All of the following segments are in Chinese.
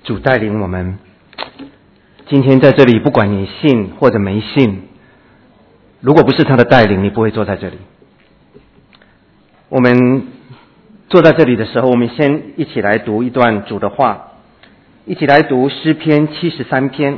主带领我们，今天在这里，不管你信或者没信，如果不是他的带领，你不会坐在这里。我们坐在这里的时候，我们先一起来读一段主的话，一起来读诗篇73篇。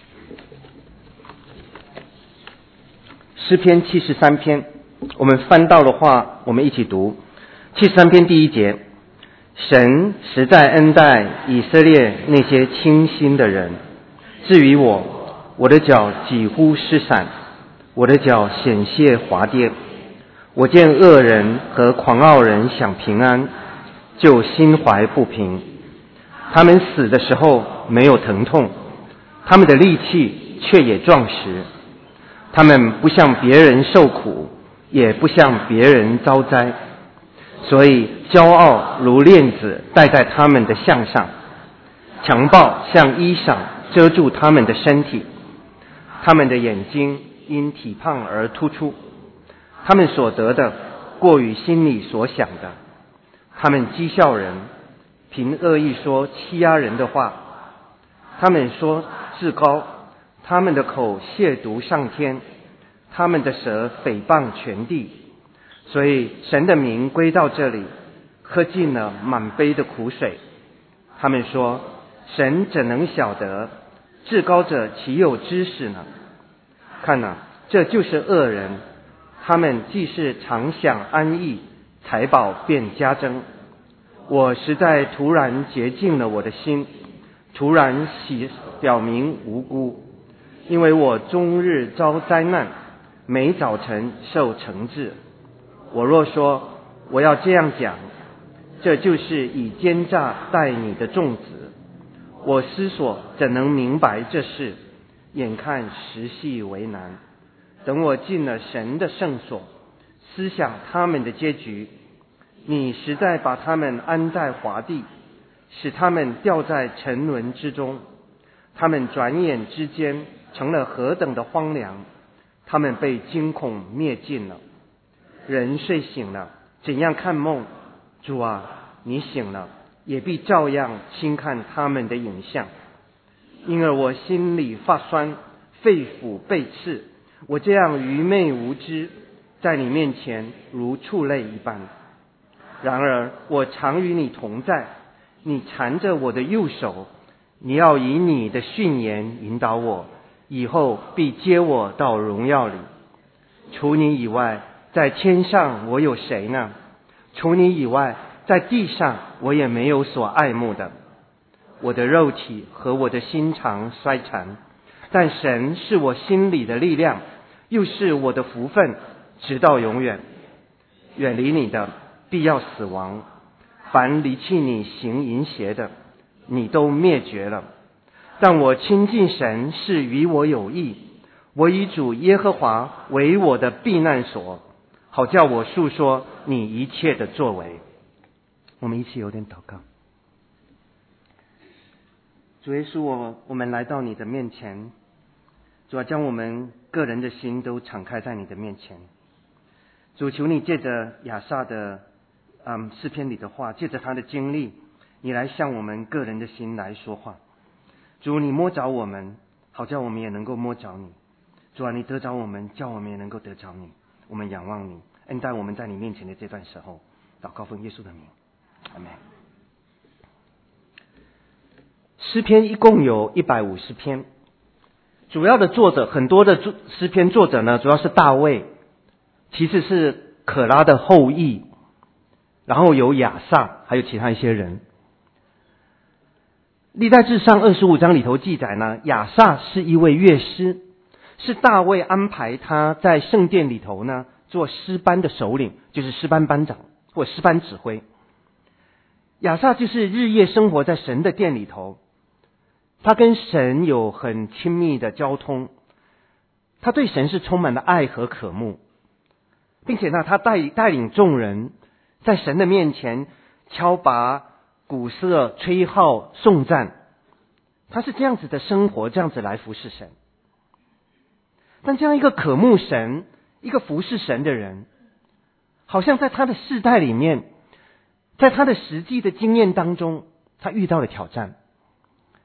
诗篇73篇，我们翻到的话，我们一起读73篇第1节。神实在恩待以色列那些清心的人，至于我的脚几乎失散，我的脚险些滑跌。我见恶人和狂傲人享平安，就心怀不平。他们死的时候没有疼痛，他们的力气却也壮实。他们不向别人受苦，也不向别人遭灾，所以骄傲如链子戴在他们的项上，强暴像衣裳遮住他们的身体。他们的眼睛因体胖而突出，他们所得的过于心里所想的。他们讥笑人，凭恶意说欺压人的话。他们说至高，他们的口亵渎上天，他们的舌诽谤全地。所以神的名归到这里，喝尽了满杯的苦水。他们说，神怎能晓得？至高者岂有知识呢？看哪，这就是恶人，他们既是常享安逸，财宝便加增。我实在突然洁净了我的心，突然表明无辜，因为我终日遭灾难，每早晨受惩治。我若说我要这样讲，这就是以奸诈待你的众子。我思索怎能明白这事，眼看实系为难。等我进了神的圣所，思想他们的结局，你实在把他们安在华地，使他们掉在沉沦之中。他们转眼之间成了何等的荒凉，他们被惊恐灭尽了。人睡醒了，怎样看梦？主啊，你醒了，也必照样轻看他们的影像。因而我心里发酸，肺腑被刺。我这样愚昧无知，在你面前如畜类一般。然而我常与你同在，你缠着我的右手，你要以你的训言引导我，以后必接我到荣耀里。除你以外，在天上我有谁呢？除你以外，在地上我也没有所爱慕的。我的肉体和我的心肠衰残，但神是我心里的力量，又是我的福分，直到永远。远离你的必要死亡，凡离弃你行淫邪的，你都灭绝了。但我亲近神是与我有益，我以主耶和华为我的避难所，好叫我述说你一切的作为。我们一起有点祷告。主耶稣，我们来到你的面前，主啊，将我们个人的心都敞开在你的面前。主，求你借着亚萨的诗篇里的话，借着他的经历，你来向我们个人的心来说话。主，你摸着我们，好叫我们也能够摸着你。主啊，你得着我们，叫我们也能够得着你。我们仰望你，恩待我们在你面前的这段时候。祷告奉耶稣的名，阿们。诗篇一共有150篇，主要的作者，很多的诗篇作者呢，主要是大卫，其次是可拉的后裔，然后有亚萨，还有其他一些人。历代志上25章里头记载呢，亚萨是一位乐师，是大卫安排他在圣殿里头呢做诗班的首领，就是诗班班长或诗班指挥。亚萨就是日夜生活在神的殿里头，他跟神有很亲密的交通，他对神是充满了爱和渴慕，并且呢，他带领众人在神的面前敲拔、鼓瑟、吹号、颂赞，他是这样子的生活，这样子来服侍神。但这样一个渴慕神、一个服侍神的人，好像在他的世代里面，在他的实际的经验当中，他遇到了挑战。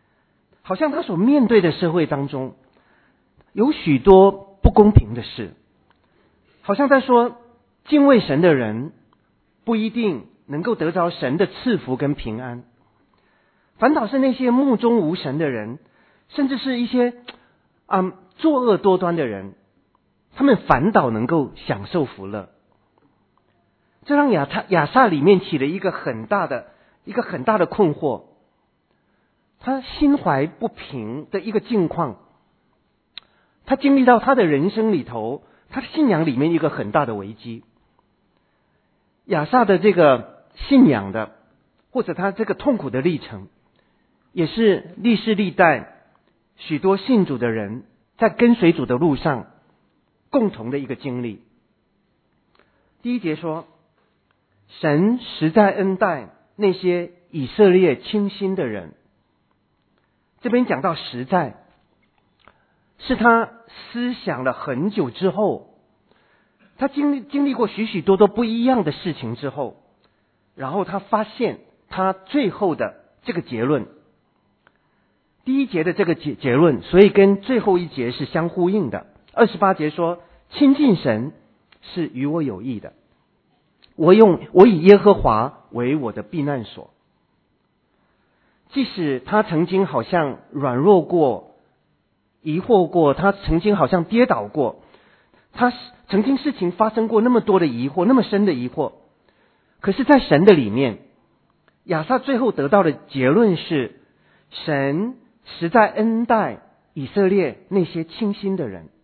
好像他所面对的社会当中有许多不公平的事，好像在说敬畏神的人不一定能够得着神的赐福跟平安，反倒是那些目中无神的人，甚至是一些作恶多端的人，他们反倒能够享受福乐。这让亚萨里面起了一个很大的困惑，他心怀不平的一个境况，他经历到他的人生里头，他的信仰里面一个很大的危机。亚萨的这个信仰的，或者他这个痛苦的历程，也是历世历代许多信主的人在跟随主的路上共同的一个经历。第一节说，神实在恩待那些以色列清心的人。这边讲到实在，是他思想了很久之后，他经历过许许多多不一样的事情之后，然后他发现他最后的这个结论。第一节的这个结论，所以跟最后一节是相呼应的。28节说，亲近神是与我有益的，我以耶和华为我的避难所。即使他曾经好像软弱过、疑惑过，他曾经好像跌倒过，他曾经事情发生过那么多的疑惑，那么深的疑惑，可是在神的里面，亚萨最后得到的结论是，神实在恩待以色列那些清心的人。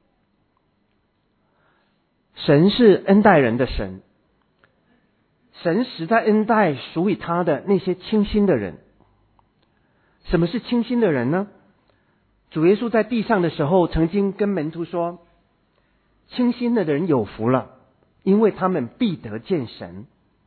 神是恩待人的神，神实在恩待属于他的那些清心的人。什么是清心的人呢？主耶稣在地上的时候曾经跟门徒说，清心的人有福了，因为他们必得见神。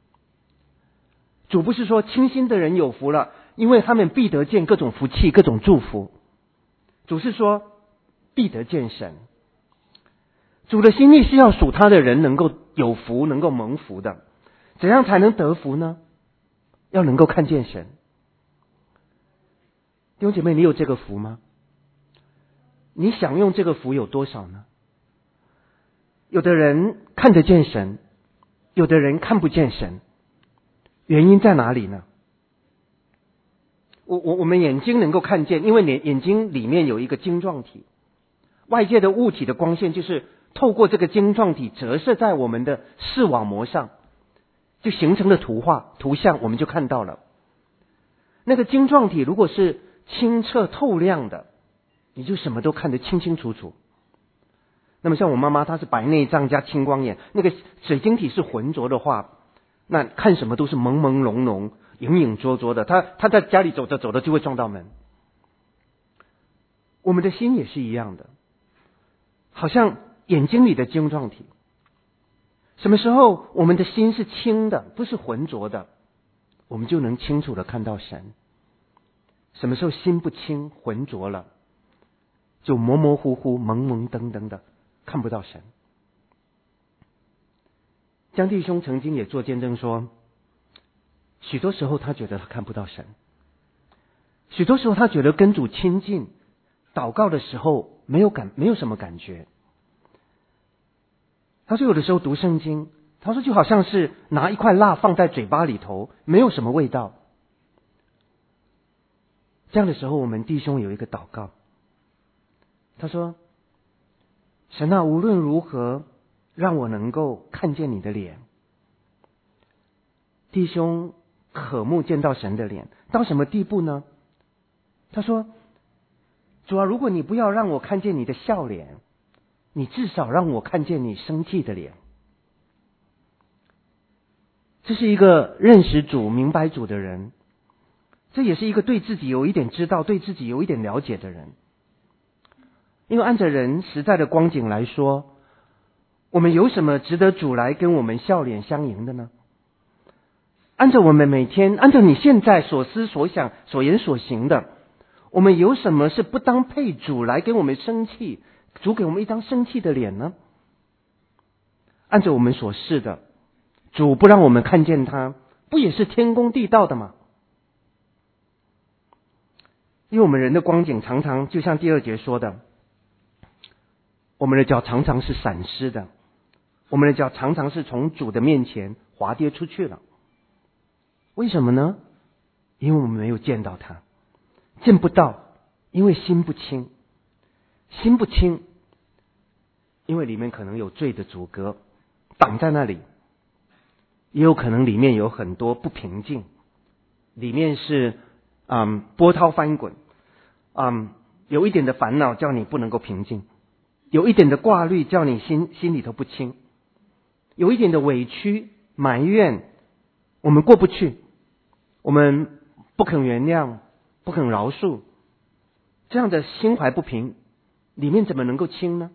主不是说清心的人有福了，因为他们必得见各种福气、各种祝福。主是说必得见神。主的心意是要属他的人能够有福，能够蒙福的。怎样才能得福呢？要能够看见神。弟兄姐妹，你有这个福吗？你享用这个福有多少呢？有的人看得见神，有的人看不见神，原因在哪里呢？我们眼睛能够看见，因为眼睛里面有一个晶状体，外界的物体的光线就是透过这个晶状体折射在我们的视网膜上，就形成了图像，我们就看到了。那个晶状体如果是清澈透亮的，你就什么都看得清清楚楚。那么像我妈妈，她是白内障加青光眼，那个水晶体是浑浊的话，那看什么都是朦朦胧胧、影影绰绰的。她在家里走着走着就会撞到门。我们的心也是一样的，好像眼睛里的晶状体。什么时候我们的心是清的，不是浑浊的，我们就能清楚的看到神。什么时候心不清、浑浊了，就模模糊糊、蒙蒙登登的，看不到神。江弟兄曾经也做见证说，许多时候他觉得他看不到神，许多时候他觉得跟主亲近、祷告的时候没有什么感觉。他说有的时候读圣经，他说就好像是拿一块蜡放在嘴巴里头，没有什么味道。这样的时候，我们弟兄有一个祷告，他说，神啊，无论如何让我能够看见你的脸。弟兄渴慕见到神的脸，到什么地步呢？他说，主啊，如果你不要让我看见你的笑脸，你至少让我看见你生气的脸。这是一个认识主、明白主的人，这也是一个对自己有一点知道、对自己有一点了解的人。因为按着人实在的光景来说，我们有什么值得主来跟我们笑脸相迎的呢？按照我们每天，按照你现在所思所想、所言所行的，我们有什么是不当配主来跟我们生气，主给我们一张生气的脸呢？按照我们所示的，主不让我们看见他，不也是天公地道的吗？ 因为我们人的光景常常就像第2节说的，我们的脚常常是闪失的，我们的脚常常是从主的面前滑跌出去了。为什么呢？因为我们没有见到他，见不到，因为心不清，心不清，因为里面可能有罪的阻隔挡在那里，也有可能里面有很多不平静，里面是波涛翻滚，有一点的烦恼叫你不能够平静，有一点的挂虑叫你心里头不清，有一点的委屈埋怨我们过不去，我们不肯原谅，不肯饶恕，这样的心怀不平，里面怎么能够清呢？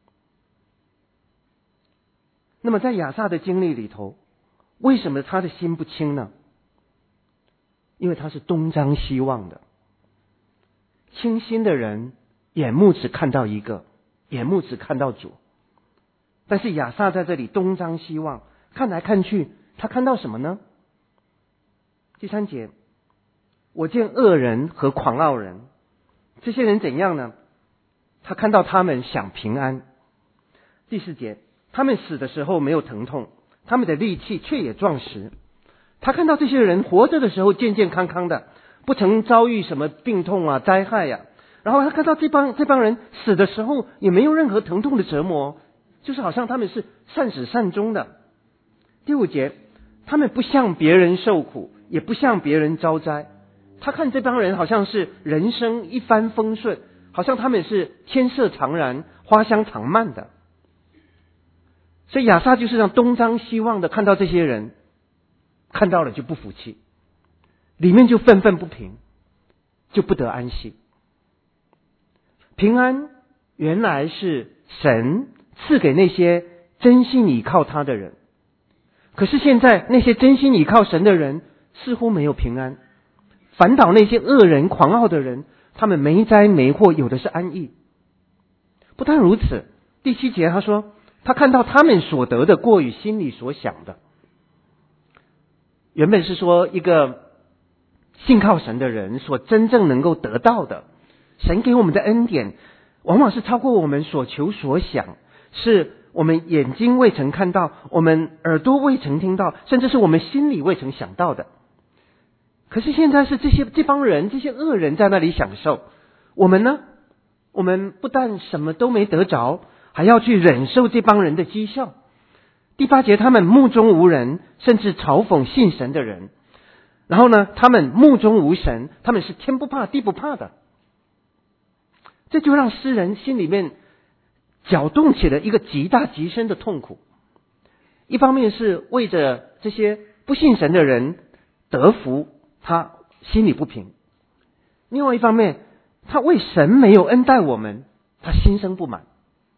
那么在亚萨的经历里头，为什么他的心不清呢？因为他是东张西望的。清心的人眼目只看到一个，眼目只看到主。但是亚萨在这里东张西望，看来看去，他看到什么呢？第3节，我见恶人和狂傲人，这些人怎样呢？他看到他们享平安。第4节，他们死的时候没有疼痛，他们的力气却也壮实。他看到这些人活着的时候健健康康的，不曾遭遇什么病痛啊灾害啊，然后他看到这帮人死的时候也没有任何疼痛的折磨，就是好像他们是善始善终的。第5节，他们不向别人受苦，也不向别人遭灾。他看这帮人好像是人生一帆风顺，好像他们是天色常然，花香常漫的。所以亚萨就是让东张西望的看到这些人，看到了就不服气，里面就愤愤不平，就不得安息。平安原来是神赐给那些真心倚靠他的人，可是现在那些真心倚靠神的人似乎没有平安，反倒那些恶人狂傲的人，他们没灾没祸，有的是安逸。不但如此，第7节他说他看到他们所得的过于心里所想的。原本是说一个信靠神的人所真正能够得到的，神给我们的恩典往往是超过我们所求所想，是我们眼睛未曾看到，我们耳朵未曾听到，甚至是我们心里未曾想到的。可是现在是这帮人，这些恶人在那里享受，我们呢？我们不但什么都没得着，还要去忍受这帮人的讥笑。第8节，他们目中无人，甚至嘲讽信神的人。然后呢，他们目中无神，他们是天不怕地不怕的。这就让诗人心里面搅动起了一个极大极深的痛苦。一方面是为着这些不信神的人得福，他心里不平；另外一方面，他为神没有恩待我们，他心生不满。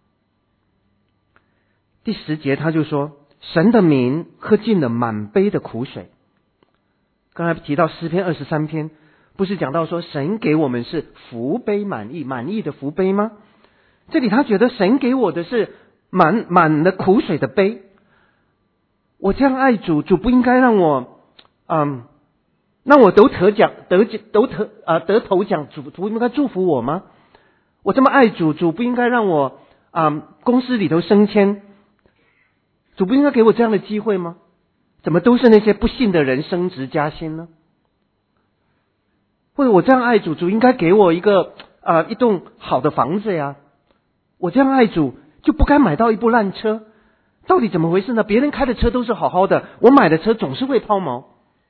第10节他就说，神的民喝尽了满杯的苦水。刚才提到诗篇23篇，不是讲到说神给我们是福杯满溢，满溢的福杯吗？这里他觉得神给我的是满了苦水的杯。我这样爱主，主不应该让我让我得头奖，主不应该祝福我吗？我这么爱主，主不应该让我公司里头升迁，主不应该给我这样的机会吗？怎么都是那些不信的人升职加薪呢？或者我这样爱主，主应该给我一栋好的房子呀？我这样爱主，就不该买到一部烂车？到底怎么回事呢？别人开的车都是好好的，我买的车总是会抛锚。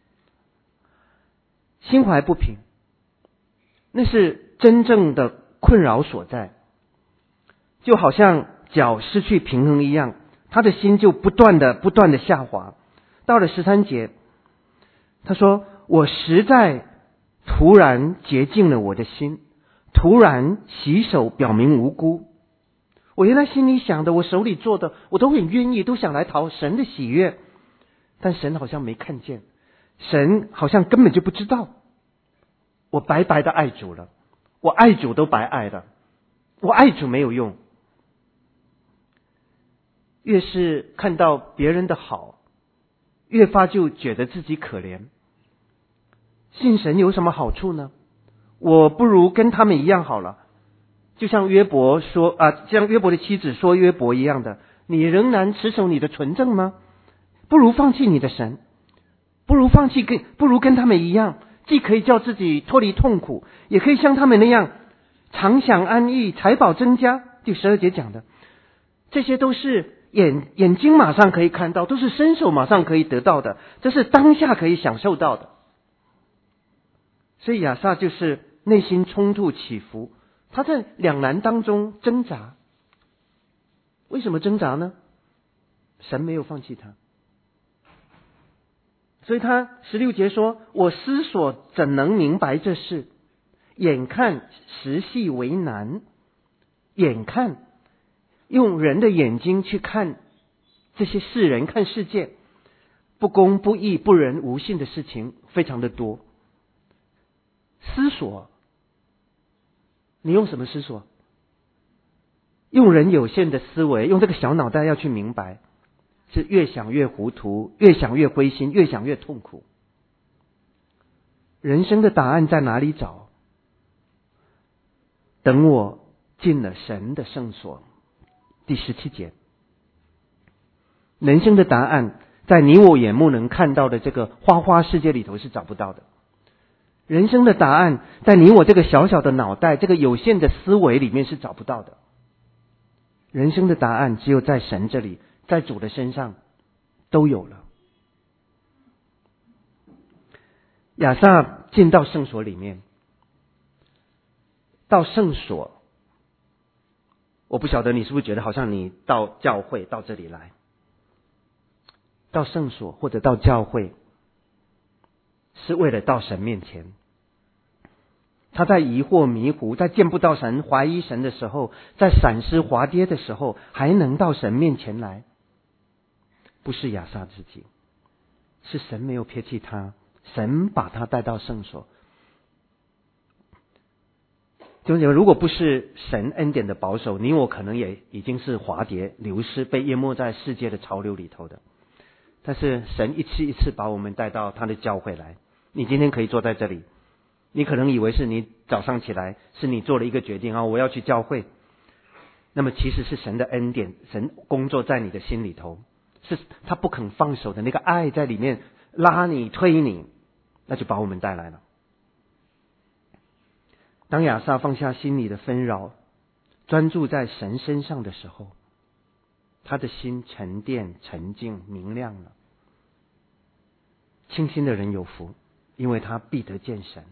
心怀不平，那是真正的困扰所在。就好像脚失去平衡一样，他的心就不断的下滑。到了13节，他说，我实在突然洁净了我的心，突然洗手表明无辜。我原来心里想的，我手里做的，我都很愿意，都想来讨神的喜悦，但神好像没看见，神好像根本就不知道。我白白的爱主了，我爱主都白爱了，我爱主没有用。越是看到别人的好，越发就觉得自己可怜。信神有什么好处呢？ 我不如跟他们一样好了。就像约伯说像约伯的妻子说约伯一样的，你仍然持守你的纯正吗？不如放弃你的神，不如跟他们一样，既可以叫自己脱离痛苦，也可以像他们那样常享安逸，财宝增加。第12节讲的，这些都是眼睛马上可以看到，都是伸手马上可以得到的，这是当下可以享受到的。所以亚萨就是内心冲突起伏，他在两难当中挣扎。为什么挣扎呢？神没有放弃他，所以他16节说，我思索怎能明白这事，眼看时系为难。眼看用人的眼睛去看这些世人，看世界，不公不义不仁无信的事情非常的多。思索，你用什么思索？用人有限的思维，用这个小脑袋要去明白，是越想越糊涂，越想越灰心，越想越痛苦。人生的答案在哪里找？等我进了神的圣所。第17节，人生的答案在你我眼目能看到的这个花花世界里头是找不到的。人生的答案在你我这个小小的脑袋，这个有限的思维里面是找不到的。人生的答案只有在神这里，在主的身上都有了。亚萨进到圣所里面，到圣所，我不晓得你是不是觉得好像你到教会到这里来，到圣所或者到教会是为了到神面前。他在疑惑迷糊，在见不到神怀疑神的时候，在闪失滑跌的时候，还能到神面前来，不是亚萨自己，是神没有撇弃他，神把他带到圣所。弟兄姐妹，如果不是神恩典的保守，你我可能也已经是滑跌流失，被淹没在世界的潮流里头的。但是神一次一次把我们带到他的教会来。你今天可以坐在这里，你可能以为是你早上起来是你做了一个决定我要去教会，那么其实是神的恩典，神工作在你的心里头，是他不肯放手的那个爱在里面拉你推你，那就把我们带来了。当亚萨放下心里的纷扰，专注在神身上的时候，他的心沉淀沉静明亮了。清心的人有福，因为他必得见神。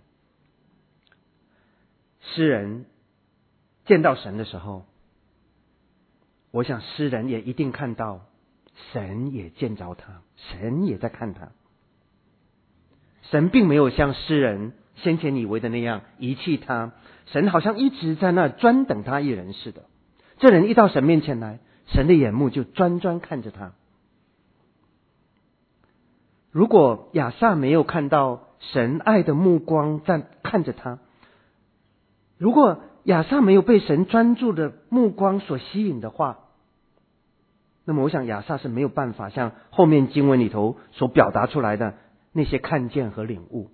诗人见到神的时候，我想诗人也一定看到神也见着他，神也在看他。神并没有像诗人先前以为的那样遗弃他，神好像一直在那专等他一人似的。这人一到神面前来，神的眼目就专看着他。如果亚萨没有看到神爱的目光在看着他，如果亚萨没有被神专注的目光所吸引的话，那么我想亚萨是没有办法像后面经文里头所表达出来的那些看见和领悟。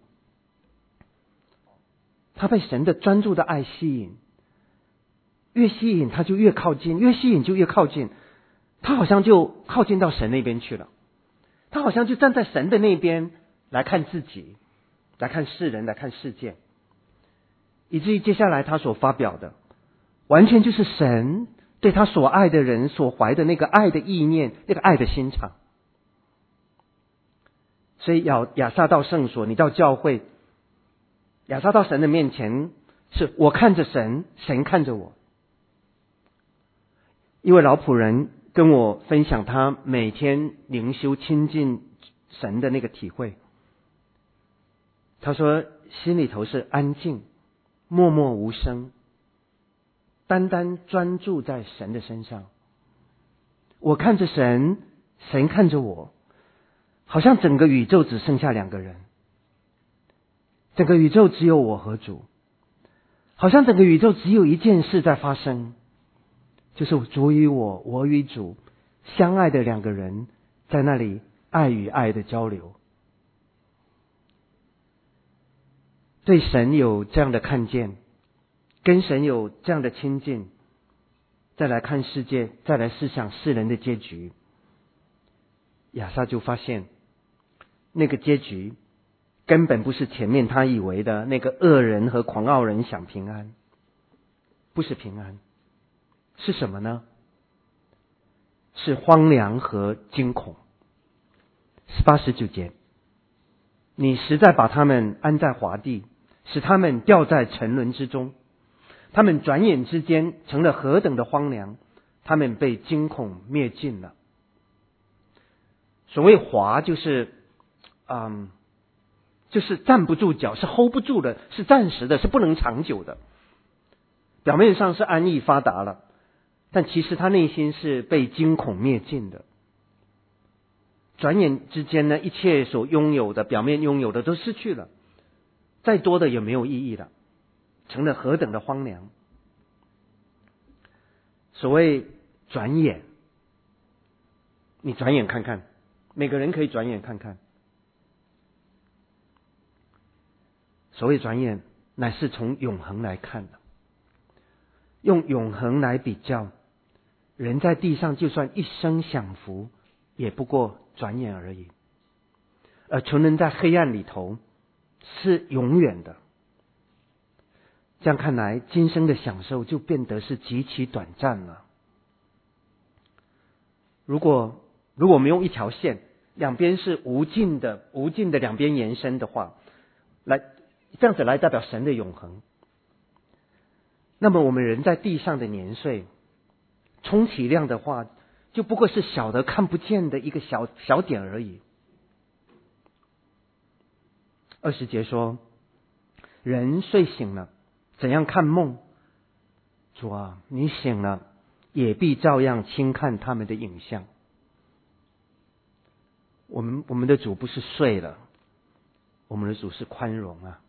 他被神的专注的爱吸引，越吸引他就越靠近，越吸引就越靠近，他好像就靠近到神那边去了，他好像就站在神的那边来看自己，来看世人，来看世界，以至于接下来他所发表的完全就是神对他所爱的人所怀的那个爱的意念，那个爱的心肠。所以亚萨到圣所，你到教会，亚萨到神的面前，是我看着神，神看着我。一位老仆人跟我分享他每天灵修亲近神的那个体会，他说心里头是安静，默默无声，单单专注在神的身上。我看着神，神看着我，好像整个宇宙只剩下两个人，整个宇宙只有我和主，好像整个宇宙只有一件事在发生，就是主与我，我与主相爱的两个人在那里爱与爱的交流。 对神有这样的看见，跟神有这样的亲近，再来看世界，再来思想世人的结局，亚萨就发现那个结局根本不是前面他以为的那个恶人和狂傲人想平安，不是平安，是什么呢？是荒凉和惊恐。18、19节，你实在把他们安在华地，使他们掉在沉沦之中，他们转眼之间成了何等的荒凉，他们被惊恐灭尽了。所谓华就是站不住脚，是 hold 不住的，是暂时的，是不能长久的。表面上是安逸发达了，但其实他内心是被惊恐灭尽的。转眼之间呢，一切所拥有的，表面拥有的都失去了，再多的也没有意义了，成了何等的荒凉。所谓转眼，你转眼看看，每个人可以转眼看看。所谓转眼，乃是从永恒来看的，用永恒来比较，人在地上就算一生享福，也不过转眼而已。而穷人在黑暗里头是永远的。这样看来，今生的享受就变得是极其短暂了。如果我们用一条线，两边是无尽的两边延伸的话，这样子来代表神的永恒，那么我们人在地上的年岁，充其量的话，就不过是小的看不见的一个小点而已。20节说，人睡醒了，怎样看梦？主啊，你醒了，也必照样轻看他们的影像。我们的主不是睡了，我们的主是宽容啊。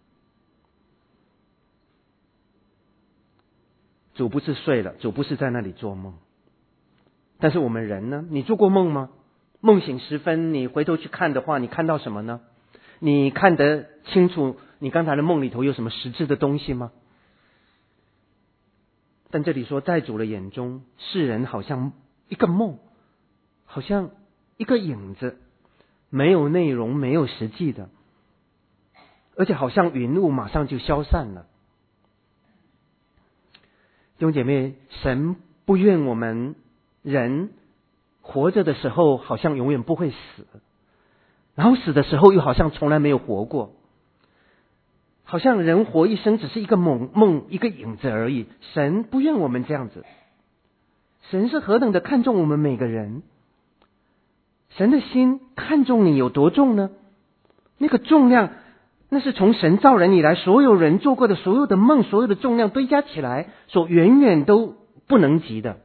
主不是睡了，主不是在那里做梦。但是我们人呢？你做过梦吗？梦醒时分，你回头去看的话，你看到什么呢？你看得清楚你刚才的梦里头有什么实质的东西吗？但这里说，在主的眼中，世人好像一个梦，好像一个影子，没有内容，没有实际的，而且好像云雾马上就消散了。弟兄姐妹，神不愿我们人活着的时候好像永远不会死，然后死的时候又好像从来没有活过，好像人活一生只是一个梦一个影子而已。神不愿我们这样子，神是何等的看重我们每个人，神的心看重你有多重呢？那个重量，那是从神造人以来所有人做过的所有的梦，所有的重量堆加起来所远远都不能及的。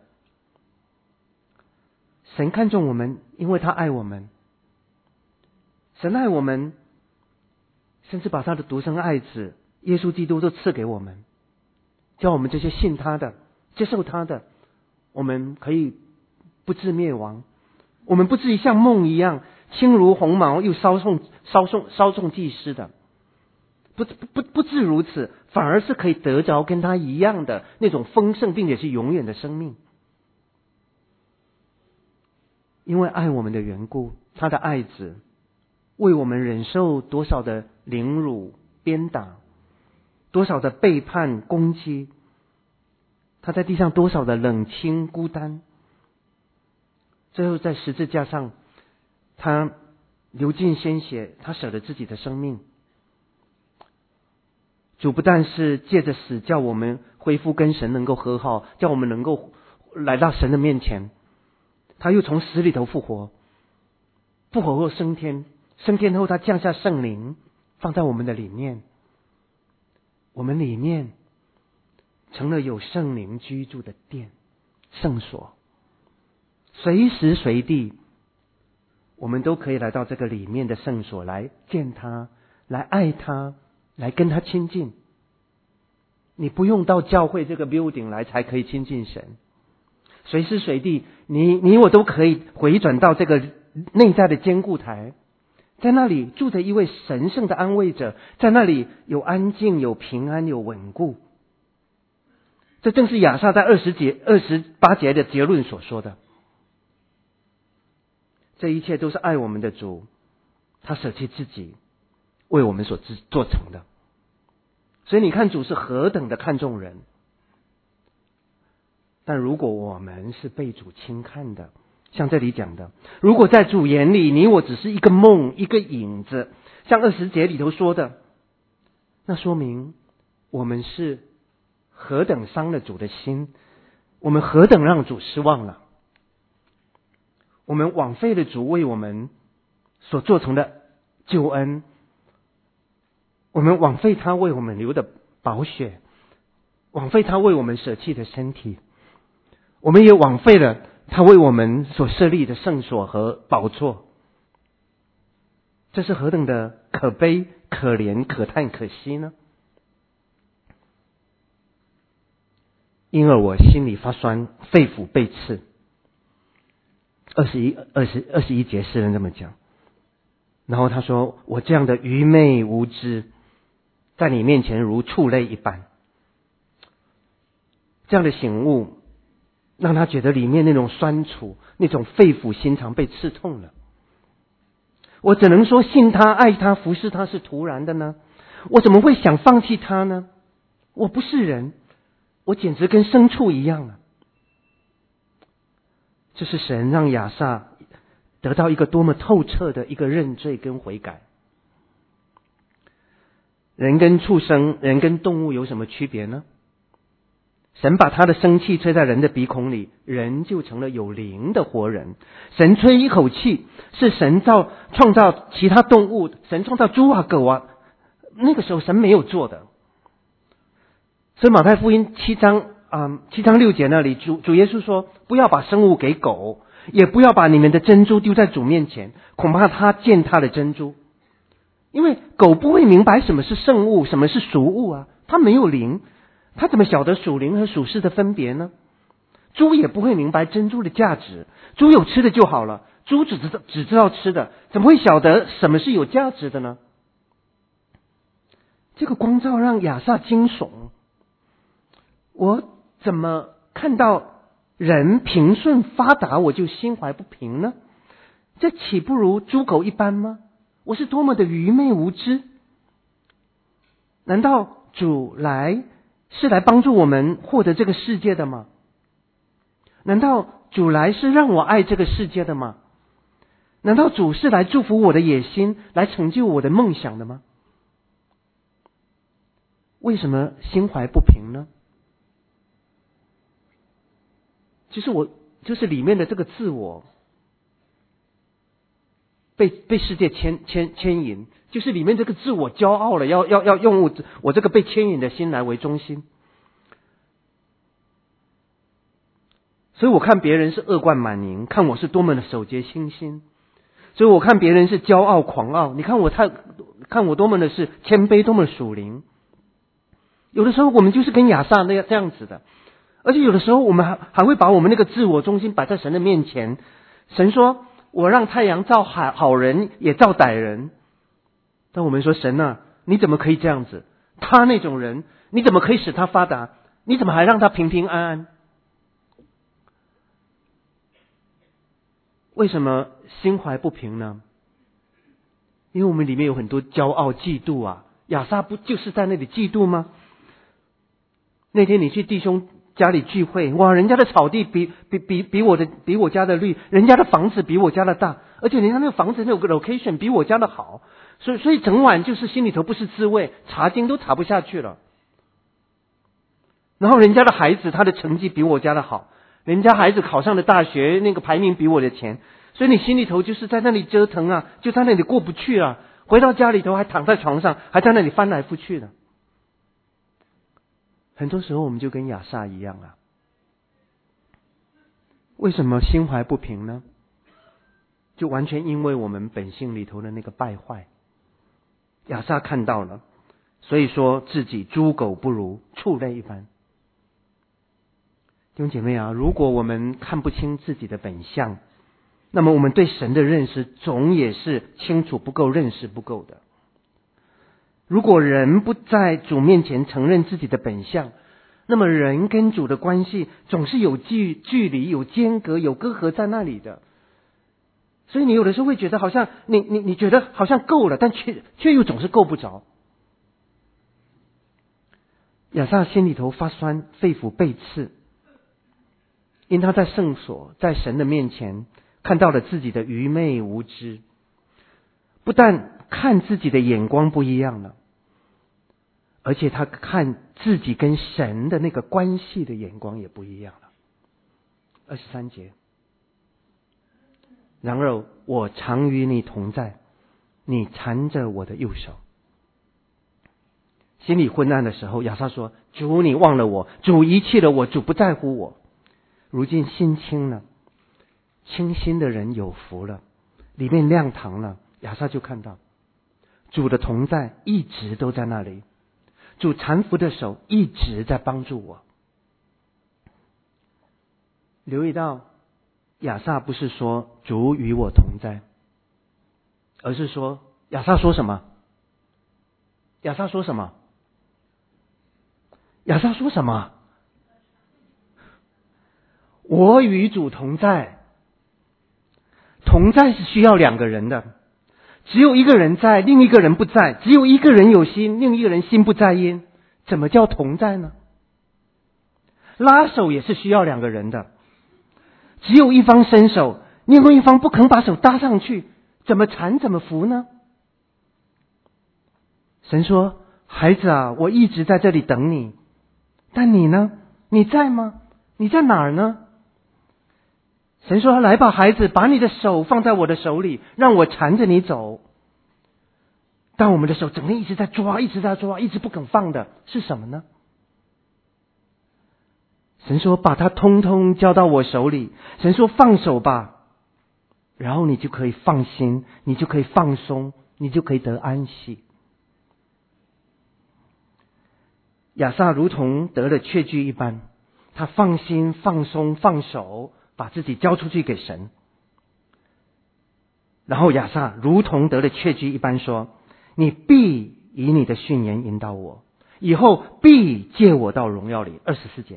神看重我们，因为他爱我们。神爱我们，甚至把他的独生爱子耶稣基督都赐给我们，叫我们这些信他的接受他的，我们可以不致灭亡，我们不至于像梦一样轻如鸿毛又稍纵即逝的，不至如此，反而是可以得着跟他一样的那种丰盛并且是永远的生命。因为爱我们的缘故，他的爱子为我们忍受多少的凌辱鞭打，多少的背叛攻击，他在地上多少的冷清孤单，最后在十字架上他流尽鲜血，他舍了自己的生命。主不但是借着死叫我们恢复跟神能够和好，叫我们能够来到神的面前，他又从死里头复活后升天，升天后他降下圣灵放在我们的里面，我们里面成了有圣灵居住的殿，圣所，随时随地我们都可以来到这个里面的圣所，来见他，来爱他，来跟他亲近。你不用到教会这个 building 来才可以亲近神，随时随地你我都可以回转到这个内在的坚固台， 在那里住着一位神圣的安慰者，在那里有安静，有平安，有稳固。这正是亚萨在28节的结论所说的。这一切都是爱我们的主，他舍弃自己为我们所做成的。所以你看主是何等的看重人。但如果我们是被主轻看的，像这里讲的，如果在主眼里你我只是一个梦，一个影子，像20节里头说的，那说明我们是何等伤了主的心，我们何等让主失望了，我们枉费了主为我们所做成的救恩，我们枉费他为我们流的宝血，枉费他为我们舍弃的身体，我们也枉费了他为我们所设立的圣所和宝座。这是何等的可悲、可怜、可叹、可惜呢？因而我心里发酸，肺腑被刺。21节诗人这么讲。然后他说，我这样的愚昧无知，在你面前如畜类一般。这样的醒悟让他觉得里面那种酸楚，那种肺腑心肠被刺痛了。我只能说信他、爱他、服侍他是徒然的呢？我怎么会想放弃他呢？我不是人，我简直跟牲畜一样了。这是神让亚萨得到一个多么透彻的一个认罪跟悔改。人跟畜生、人跟动物有什么区别呢？神把他的生气吹在人的鼻孔里，人就成了有灵的活人。神吹一口气，是神创造其他动物，神创造猪啊狗啊，那个时候神没有做的。所以马太福音7章6节那里，主耶稣说，不要把生物给狗，也不要把你们的珍珠丢在主面前，恐怕他践踏了珍珠。因为狗不会明白什么是圣物，什么是俗物啊，它没有灵，他怎么晓得属灵和属世的分别呢？猪也不会明白珍珠的价值，猪有吃的就好了，猪只知道吃的，怎么会晓得什么是有价值的呢？这个光照让亚萨惊悚。我怎么看到人平顺发达我就心怀不平呢？这岂不如猪狗一般吗？我是多么的愚昧无知。难道主是来帮助我们获得这个世界的吗？难道主来是让我爱这个世界的吗？难道主是来祝福我的野心，来成就我的梦想的吗？为什么心怀不平呢？就是里面的这个自我被世界牵引，就是里面这个自我骄傲了，要用我这个被牵引的心来为中心。所以我看别人是恶贯满盈，看我是多么的守节清心。所以我看别人是骄傲狂傲，你看我多么的是谦卑，多么的属灵。有的时候我们就是跟亚萨这样子的，而且有的时候我们还会把我们那个自我中心摆在神的面前。神说，我让太阳照好人也照歹人。但我们说，神啊，你怎么可以这样子？他那种人，你怎么可以使他发达？你怎么还让他平平安安？为什么心怀不平呢？因为我们里面有很多骄傲嫉妒啊。亚萨不就是在那里嫉妒吗？那天你去弟兄家里聚会，哇，人家的草地比我家的绿，人家的房子比我家的大，而且人家那个房子那个 location 比我家的好，所以整晚就是心里头不是滋味，查经都查不下去了。然后人家的孩子他的成绩比我家的好，人家孩子考上的大学那个排名比我的前，所以你心里头就是在那里折腾啊，就在那里过不去啊，回到家里头还躺在床上，还在那里翻来覆去的。很多时候我们就跟亚萨一样啊。为什么心怀不平呢？就完全因为我们本性里头的那个败坏。亚萨看到了，所以说自己猪狗不如，畜类一般。弟兄姐妹啊，如果我们看不清自己的本相， 那么我们对神的认识总也是清楚不够、认识不够的。如果人不在主面前承认自己的本相，那么人跟主的关系总是有距离、有间隔、有隔阂在那里的。所以你有的时候会觉得好像你觉得好像够了，但却又总是够不着。亚撒心里头发酸，肺腑被刺，因他在圣所，在神的面前看到了自己的愚昧无知，不但看自己的眼光不一样了，而且他看自己跟神的那个关系的眼光也不一样了。23节，然而我常与你同在，你缠着我的右手。心里昏暗的时候，亚撒说：主，你忘了我，主遗弃了我，主不在乎我。如今心清了，清心的人有福了，里面亮堂了。亚撒就看到主的同在一直都在那里，主搀扶的手一直在帮助我。留意到亚撒不是说主与我同在，而是说亚撒说什么？亚撒说什么？亚撒说什么？我与主同在。同在是需要两个人的，只有一个人在，另一个人不在；只有一个人有心，另一个人心不在焉，怎么叫同在呢？拉手也是需要两个人的，只有一方伸手，另外一方不肯把手搭上去，怎么缠怎么扶呢？神说：孩子啊，我一直在这里等你，但你呢？你在吗？你在哪儿呢？神说：来吧，孩子，把你的手放在我的手里，让我缠着你走。但我们的手整天一直在抓，一直在抓，一直不肯放的是什么呢？神说：把它通通交到我手里。神说：放手吧，然后你就可以放心，你就可以放松，你就可以得安息。亚撒如同得了确据一般，他放心、放松、放手，把自己交出去给神。然后亚撒如同得了确据一般说：你必以你的训言引导我，以后必借我到荣耀里。24节，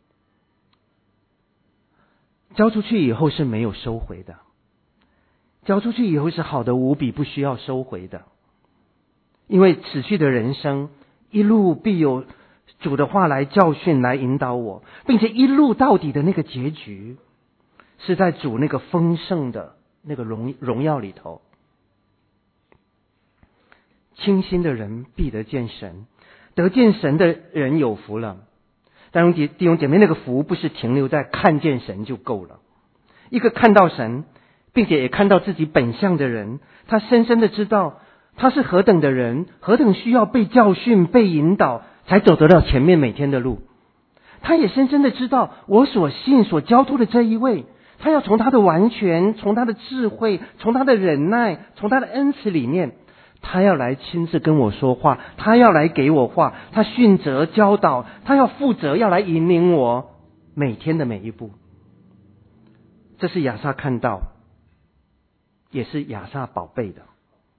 交出去以后是没有收回的，交出去以后是好的无比，不需要收回的。因为此去的人生一路必有主的话来教训，来引导我，并且一路到底的那个结局是在主那个丰盛的那个荣耀里头。清心的人必得见神，得见神的人有福了。但弟兄姐妹，那个福不是停留在看见神就够了。一个看到神并且也看到自己本相的人，他深深的知道他是何等的人，何等需要被教训、被引导，才走得到前面每天的路。他也深深的知道，我所信所交托的这一位，他要从他的完全，从他的智慧，从他的忍耐，从他的恩慈里面，他要来亲自跟我说话，他要来给我话，他训责教导，他要负责要来引领我每天的每一步。这是亚撒看到，也是亚撒宝贝的。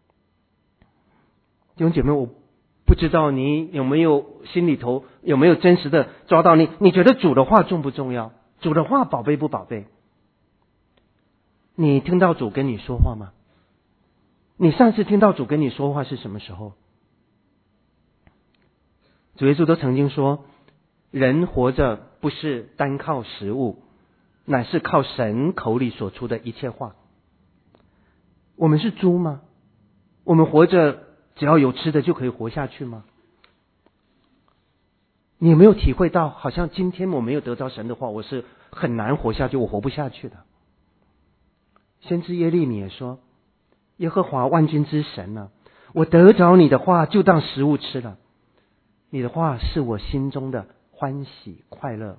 弟兄姐妹，我不知道你有没有心里头有没有真实的抓到你觉得主的话重不重要？主的话宝贝不宝贝？你听到主跟你说话吗？你上次听到主跟你说话是什么时候？主耶稣都曾经说，人活着不是单靠食物，乃是靠神口里所出的一切话。我们是猪吗？我们活着只要有吃的就可以活下去吗？你有没有体会到，好像今天我没有得着神的话，我是很难活下去，我活不下去的。先知耶利米也说，耶和华万军之神啊，我得着你的话就当食物吃了，你的话是我心中的欢喜快乐。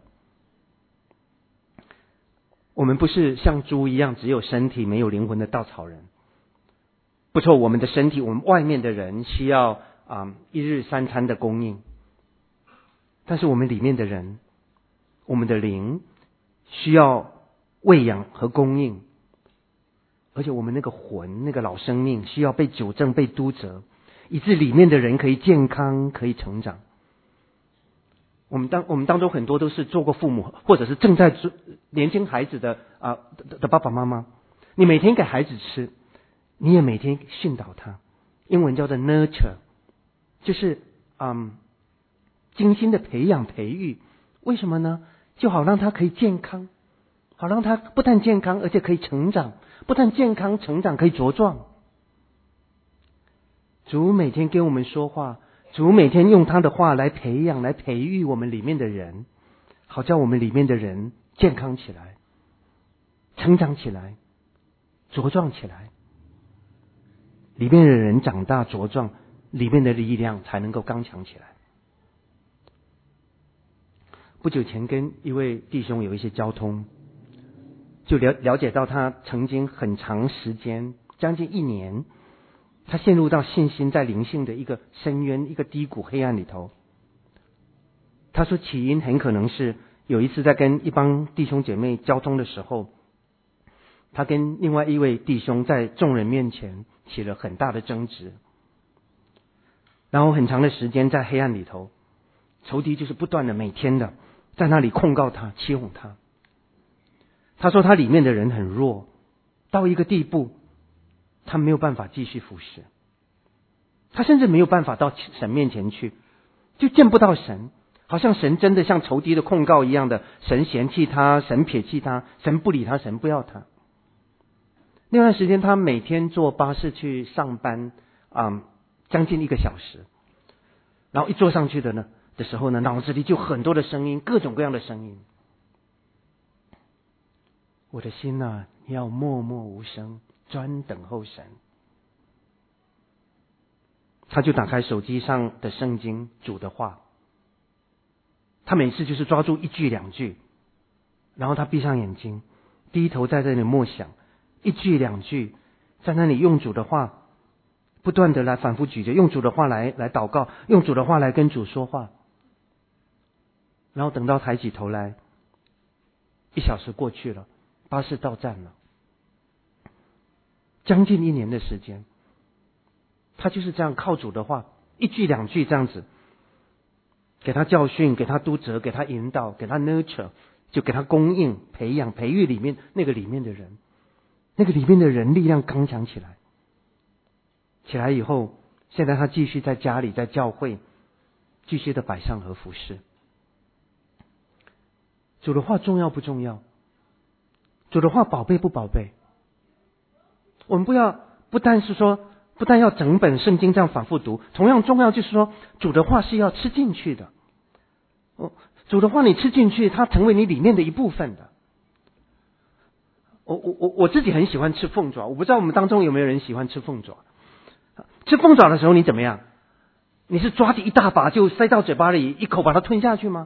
我们不是像猪一样只有身体没有灵魂的稻草人。不错，我们的身体，我们外面的人需要一日三餐的供应，但是我们里面的人，我们的灵需要喂养和供应， 而且我们那个魂，那个老生命需要被纠正、被督责，以致里面的人可以健康、可以成长。我们当中很多都是做过父母，或者是正在做年轻孩子的爸爸妈妈。你每天给孩子吃，你也每天训导他，英文叫做 nurture， 就是精心的培养培育。为什么呢？就好让他可以健康，好让他不但健康，而且可以成长，不但健康成长可以茁壮。主每天跟我们说话，主每天用他的话来培养、来培育我们里面的人，好叫我们里面的人健康起来、成长起来、茁壮起来。里面的人长大茁壮，里面的力量才能够刚强起来。不久前跟一位弟兄有一些交通，就了解到他曾经很长时间，将近1年，他陷入到信心在灵性的一个深渊、一个低谷黑暗里头。他说起因很可能是有一次在跟一帮弟兄姐妹交通的时候，他跟另外一位弟兄在众人面前起了很大的争执，然后很长的时间在黑暗里头，仇敌就是不断的每天的在那里控告他、欺哄他。他说他里面的人很弱，到一个地步他没有办法继续服侍，他甚至没有办法到神面前去，就见不到神，好像神真的像仇敌的控告一样的，神嫌弃他，神撇弃他，神不理他，神不要他。那段时间他每天坐巴士去上班将近1个小时，然后一坐上去的时候呢，脑子里就很多的声音，各种各样的声音。我的心啊，你要默默无声，专等候神。他就打开手机上的圣经，主的话，他每次就是抓住1句2句，然后他闭上眼睛，低头在这里默想，1句2句，在那里用主的话不断的来反复咀嚼，用主的话来祷告，用主的话来跟主说话。然后等到抬起头来，1小时过去了，巴士到站了，将近1年的时间，他就是这样靠主的话1句2句这样子，给他教训，给他督责，给他引导，给他 nurture， 就给他供应、培养、培育里面那个里面的人，那个里面的人力量刚强起来。起来以后，现在他继续在家里，在教会继续的摆上和服侍。主的话重要不重要？主的话宝贝不宝贝？我们不但要整本圣经这样反复读，同样重要就是说，主的话是要吃进去的。主的话你吃进去，它成为你里面的一部分的。我自己很喜欢吃凤爪，我不知道我们当中有没有人喜欢吃凤爪。吃凤爪的时候你怎么样？你是抓起一大把就塞到嘴巴里，一口把它吞下去吗？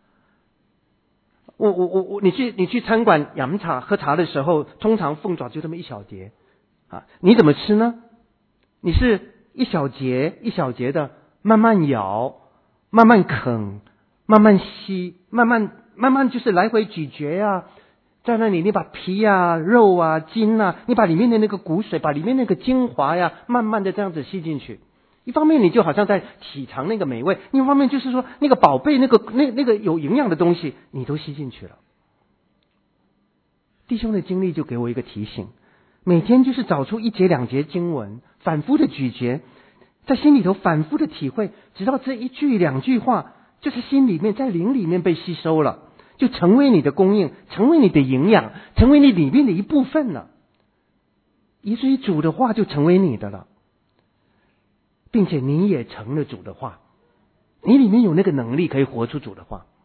你去餐馆饮茶喝茶的时候，通常凤爪就这么1小碟你怎么吃呢？你是1小节1小节的慢慢咬，慢慢啃，慢慢吸，慢慢就是来回咀嚼在那里你把皮肉筋你把里面的那个骨髓，把里面那个精华慢慢的这样子吸进去。一方面你就好像在体尝那个美味，另一方面就是说那个宝贝那个有营养的东西你都吸进去了。弟兄的经历就给我一个提醒，每天就是找出1节2节经文，反复的咀嚼，在心里头反复的体会，直到这1句2句话就在心里面，在灵里面被吸收了，就成为你的供应，成为你的营养，成为你里面的一部分了。以至于主的话就成为你的了，并且你也成了主的话，你里面有那个能力可以活出主的话。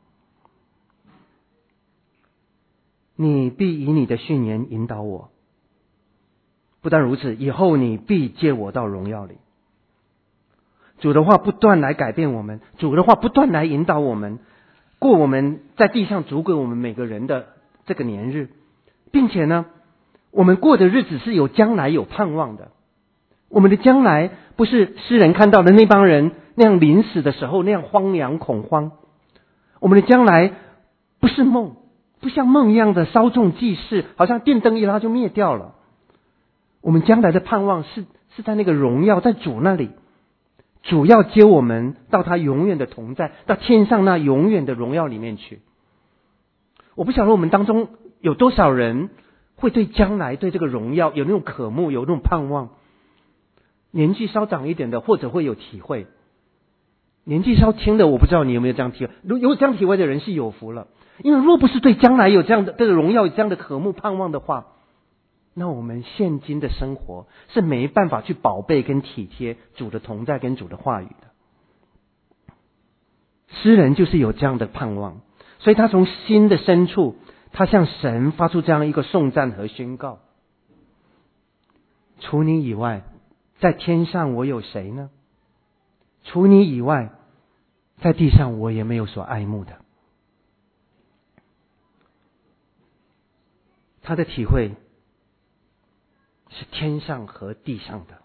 你必以你的训言引导我，不但如此，以后你必接我到荣耀里。主的话不断来改变我们，主的话不断来引导我们，过我们在地上主给我们每个人的这个年日，并且呢，我们过的日子是有将来有盼望的。我们的将来不是诗人看到的那帮人那样临死的时候那样荒凉恐慌，我们的将来不是梦，不像梦一样的稍纵即逝，好像电灯一拉就灭掉了。 我们将来的盼望是在那个荣耀，在主那里。主要接我们到他永远的同在，到天上那永远的荣耀里面去。我不晓得我们当中有多少人会对将来对这个荣耀有那种渴慕，有那种盼望。年纪稍长一点的或者会有体会，年纪稍轻的我不知道你有没有这样体会。如果有这样体会的人是有福了，因为若不是对将来有这样的这个荣耀有这样的渴慕盼望的话，那我们现今的生活是没办法去宝贝跟体贴主的同在跟主的话语的。诗人就是有这样的盼望，所以他从心的深处，他向神发出这样一个颂赞和宣告：除你以外，在天上我有谁呢？除你以外，在地上我也没有所爱慕的。他的体会是天上和地上的。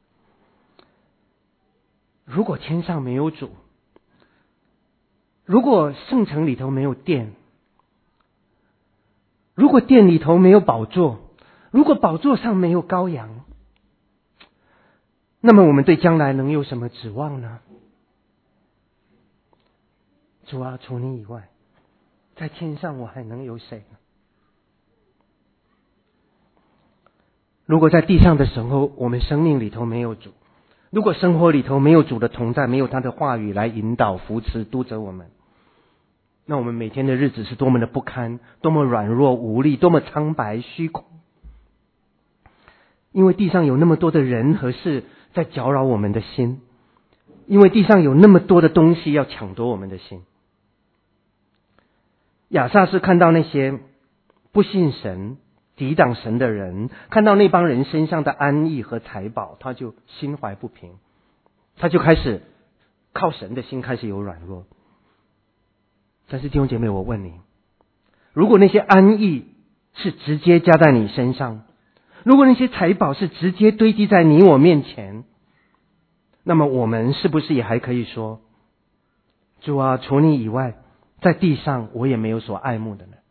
如果天上没有主，如果圣城里头没有殿，如果殿里头没有宝座，如果宝座上没有羔羊，那么我们对将来能有什么指望呢？主啊，除你以外，在天上我还能有谁呢？如果在地上的时候，我们生命里头没有主，如果生活里头没有主的同在，没有他的话语来引导、扶持、督责我们，那我们每天的日子是多么的不堪，多么软弱无力，多么苍白虚空。因为地上有那么多的人和事在搅扰我们的心，因为地上有那么多的东西要抢夺我们的心。亚萨是看到那些不信神、抵挡神的人，看到那帮人身上的安逸和财宝，他就心怀不平，他就开始靠神的心开始有软弱。但是弟兄姐妹，我问你，如果那些安逸是直接加在你身上，如果那些财宝是直接堆积在你我面前，那么我们是不是也还可以说：主啊，除你以外，在地上我也没有所爱慕的呢？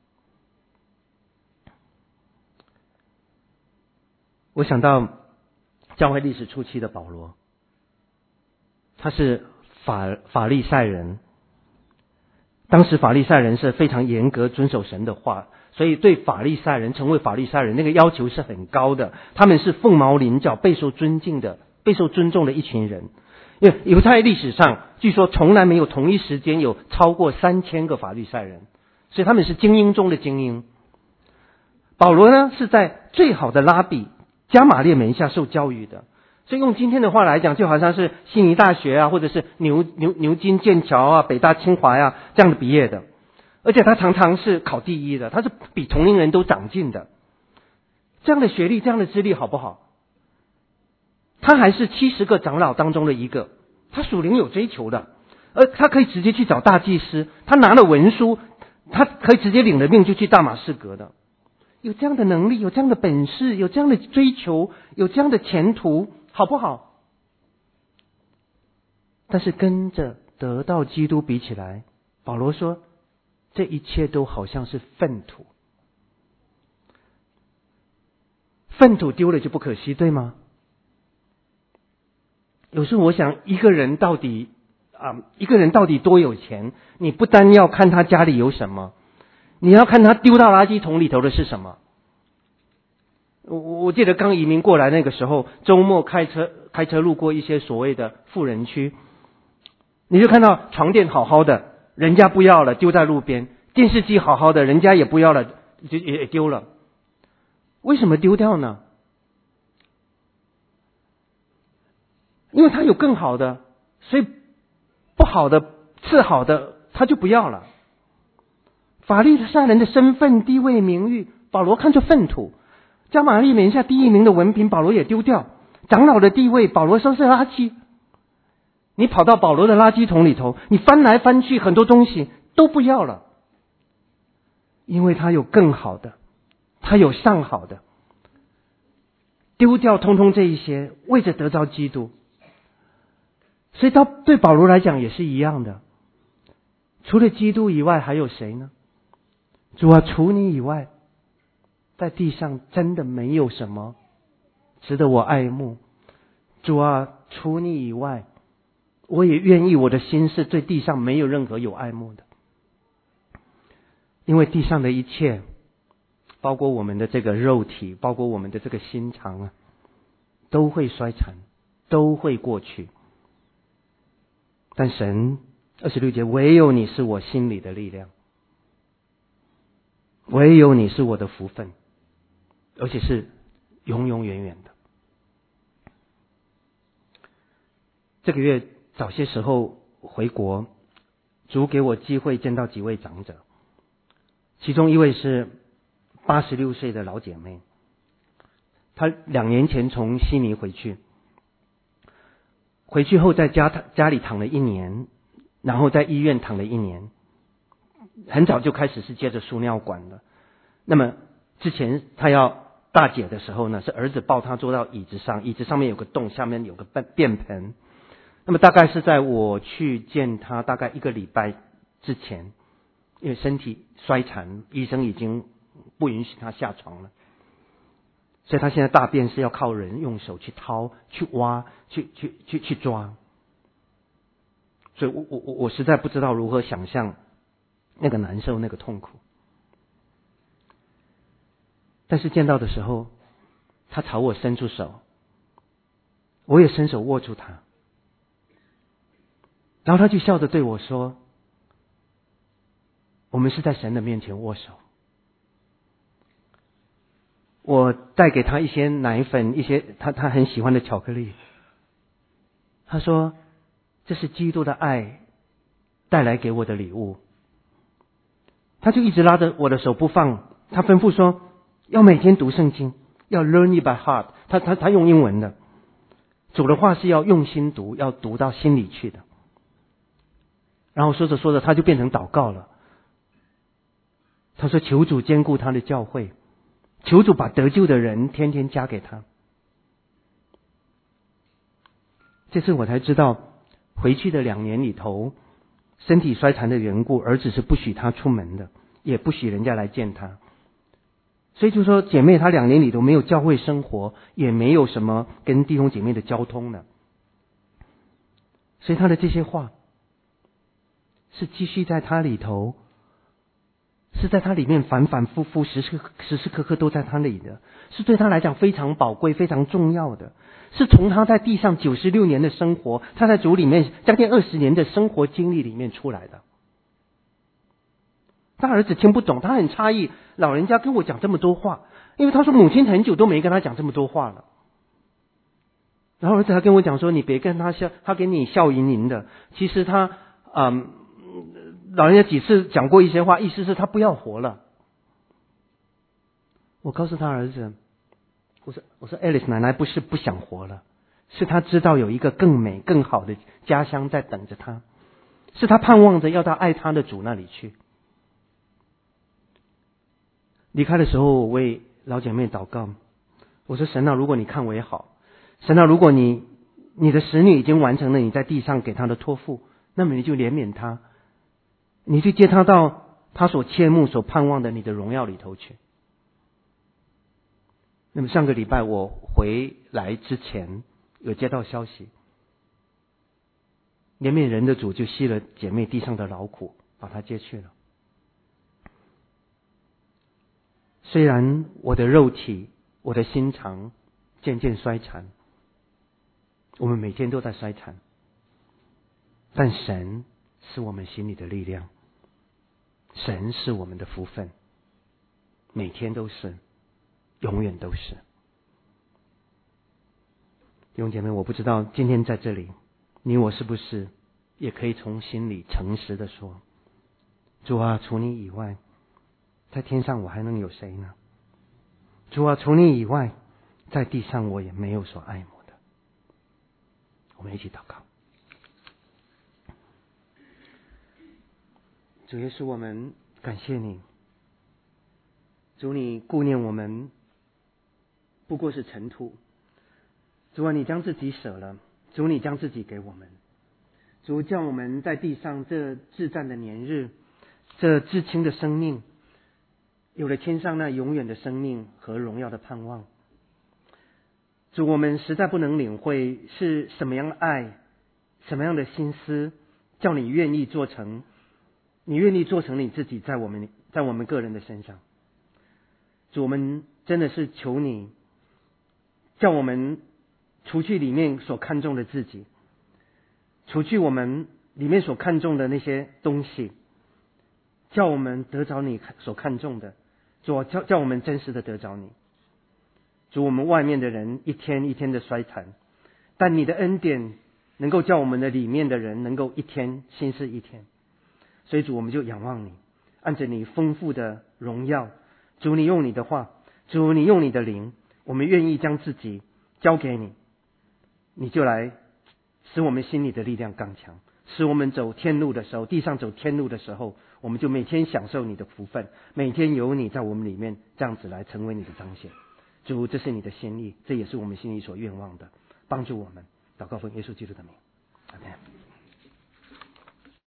我想到教会历史初期的保罗，他是法利赛人。当时法利赛人是非常严格遵守神的话，所以对法利赛人成为法利赛人那个要求是很高的。他们是凤毛麟角、备受尊敬的、备受尊重的一群人。因为犹太历史上据说从来没有同一时间有超过3000个法利赛人，所以他们是精英中的精英。保罗呢是在最好的拉比加马列门下受教育的，所以用今天的话来讲，就好像是悉尼大学啊，或者是牛津、剑桥啊、北大、清华啊这样的毕业的。而且他常常是考第一的，他是比同龄人都长进的。这样的学历、这样的资历好不好？他还是70个长老当中的一个，他属灵有追求的，而他可以直接去找大祭司，他拿了文书，他可以直接领了命就去大马士革的。有这样的能力，有这样的本事，有这样的追求，有这样的前途，好不好？但是跟着得到基督比起来，保罗说这一切都好像是粪土。粪土丢了就不可惜，对吗？有时候我想一个人到底多有钱，你不单要看他家里有什么，你要看他丢到垃圾桶里头的是什么。我记得刚移民过来那个时候，周末开车路过一些所谓的富人区，你就看到床垫好好的，人家不要了丢在路边，电视机好好的，人家也不要了，就也丢了。为什么丢掉呢？因为他有更好的，所以不好的、次好的他就不要了。法利赛人的身份、地位、名誉，保罗看作粪土。加马利门下第一名的文凭，保罗也丢掉。长老的地位，保罗说是垃圾。你跑到保罗的垃圾桶里头，你翻来翻去，很多东西都不要了，因为他有更好的，他有上好的，丢掉通通这一些，为着得着基督。所以对保罗来讲也是一样的，除了基督以外还有谁呢？主啊，除你以外，在地上真的没有什么值得我爱慕。主啊，除你以外，我也愿意我的心是对地上没有任何有爱慕的。因为地上的一切，包括我们的这个肉体，包括我们的这个心肠啊，都会衰残，都会过去。但神26节，唯有你是我心里的力量，唯有你是我的福分，而且是永永远远的。这个月早些时候回国，主给我机会见到几位长者，其中一位是86岁的老姐妹，她2年前从悉尼回去后在家里躺了1年，然后在医院躺了1年，很早就开始是接着输尿管了。那么之前她要大解的时候呢，是儿子抱她坐到椅子上，椅子上面有个洞，下面有个便盆。那么大概是在我去见她大概1个礼拜之前，因为身体衰残，医生已经不允许她下床了，所以她现在大便是要靠人用手去掏、去挖、去抓。所以我实在不知道如何想象那个难受、那个痛苦。但是见到的时候，她朝我伸出手，我也伸手握住她，然后她就笑着对我说：“我们是在神的面前握手。”我带给她一些奶粉，一些她很喜欢的巧克力。她说：“这是基督的爱带来给我的礼物。”她就一直拉着我的手不放。她吩咐说：“要每天读圣经，要 learn it by heart。”她用英文的，主的话是要用心读，要读到心里去的。然后说着说着，她就变成祷告了。她说：“求主坚固她的教会，求主把得救的人天天加给她。”这次我才知道，回去的2年里头，身体衰残的缘故，儿子是不许她出门的，也不许人家来见她。所以就说姐妹她2年里头没有教会生活，也没有什么跟弟兄姐妹的交通的。所以她的这些话是继续在她里头，是在她里面反反复复，时时刻刻都在她里的，是对她来讲非常宝贵、非常重要的，是从她在地上96年的生活，她在主里面将近20年的生活经历里面出来的。他儿子听不懂，他很诧异，老人家跟我讲这么多话，因为他说母亲很久都没跟他讲这么多话了。然后儿子还跟我讲说：“你别跟他笑，他给你笑盈盈的。其实他，老人家几次讲过一些话，意思是他不要活了。”我告诉他儿子，我说 Alice 奶奶不是不想活了，是他知道有一个更美更好的家乡在等着他，是他盼望着要到爱他的主那里去。离开的时候，我为老姐妹祷告，我说：“神啊，如果你看为好，神啊，如果你的使女已经完成了你在地上给她的托付，那么你就怜悯她，你去接她到她所切慕所盼望的你的荣耀里头去。”那么上个礼拜我回来之前有接到消息，怜悯人的主就息了姐妹地上的劳苦，把她接去了。虽然我的肉体、我的心肠渐渐衰残，我们每天都在衰残，但神是我们心里的力量，神是我们的福分，每天都是，永远都是。弟兄姐妹，我不知道今天在这里，你我是不是也可以从心里诚实的说：“主啊，除你以外，在天上我还能有谁呢？主啊，除你以外，在地上我也没有所爱慕的。”我们一起祷告。主耶稣，我们感谢你，主你顾念我们不过是尘土，主啊，你将自己舍了，主你将自己给我们，主叫我们在地上这至暂的年日，这至轻的生命，有了天上那永远的生命和荣耀的盼望。 主，我们实在不能领会是什么样的爱，什么样的心思，叫你愿意做成你自己在我们个人的身上。主，我们真的是求你，叫我们除去里面所看重的自己，除去我们里面所看重的那些东西，叫我们得着你所看重的。主，叫我们真实的得着你。主，我们外面的人一天一天的衰残，但你的恩典能够叫我们的里面的人能够一天新似一天。所以主，我们就仰望你，按着你丰富的荣耀，主，你用你的话，主，你用你的灵，我们愿意将自己交给你，你就来使我们心里的力量刚强，使我们走天路的时候，地上走天路的时候，我们就每天享受你的福分，每天有你在我们里面，这样子来成为你的彰显。主，这是你的心意，这也是我们心里所愿望的，帮助我们。祷告奉耶稣基督的名，阿们。